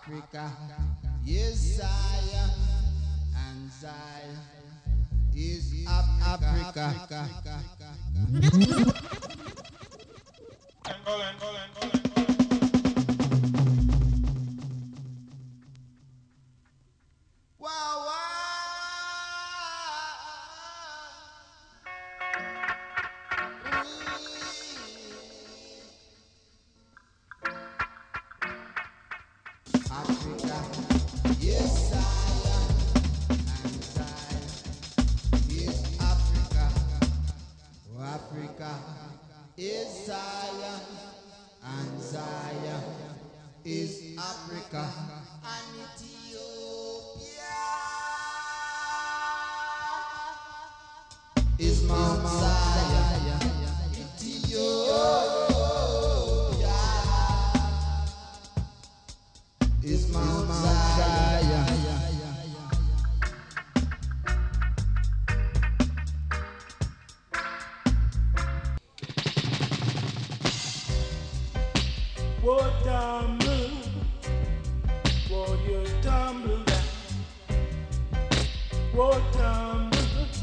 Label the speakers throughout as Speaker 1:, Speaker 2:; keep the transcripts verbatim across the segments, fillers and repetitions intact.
Speaker 1: Africa is Zion, and Zion is Af- Africa. Wow, wow. Africa is Zion, and Zion is Africa. Oh, Africa is Zion, and Zion is Africa. And Ethiopia is Mount Zion. Ethiopia is Mount Zion.
Speaker 2: What tumble, what you tumble down. What tumble,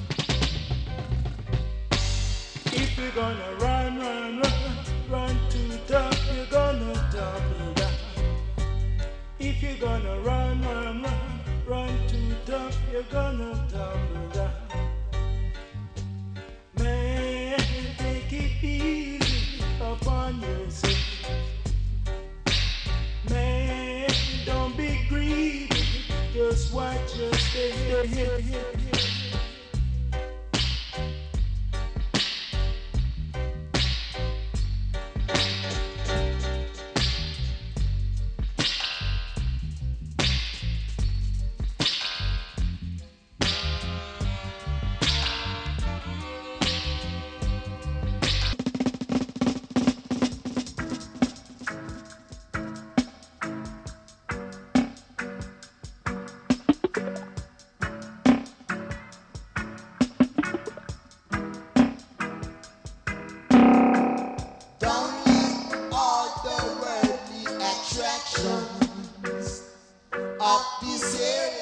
Speaker 2: if you're gonna run, run, run, run to the top, you're gonna tumble down. If you're gonna run, run, run, run to the top, you're gonna tumble down. Man, take it easy upon yourself. Man, don't be greedy, just watch your step.
Speaker 1: Don't let all the worldly attractions of this area